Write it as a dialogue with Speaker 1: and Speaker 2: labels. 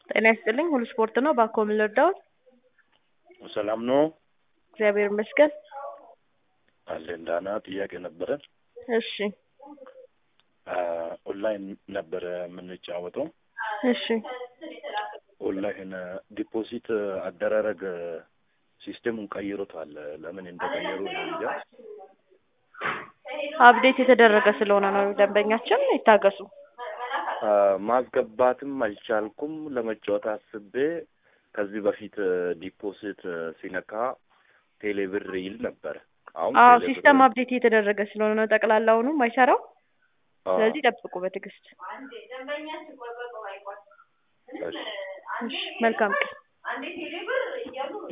Speaker 1: ጤና ይስጥልኝ ሁሉ ስፖርት ነው ባኮ ምን ልርዳዎት?
Speaker 2: ሰላም ነው
Speaker 1: እግዚአብሔር ይመስገን።
Speaker 2: አለን ዳና ጥያቄ ነበረ።
Speaker 1: እሺ
Speaker 2: ኦንላይን ነበረ የምንጫወተው።
Speaker 1: እሺ
Speaker 2: ኦንላይን ዲፖዚት አደራረግ ሲስተሙን ቀይሮታል። ለምን እንደቀየሩ ነው እንጃ።
Speaker 1: አፕዴት የተደረገ ስለሆነ ነው ደንበኛችን ይታገሱ።
Speaker 2: ማስገባትም አልቻልኩም። ለመጫወት አስቤ ከዚህ በፊት ዲፖዚት ሲነካ ቴሌብር ይል ነበር። አሁን
Speaker 1: ሲስተም አፕዴት የተደረገ ስለሆነ ነው ጠቅላላውንም አይሰራው። ስለዚህ ጠብቁ በትዕግስት። እሺ መልካም ቀን።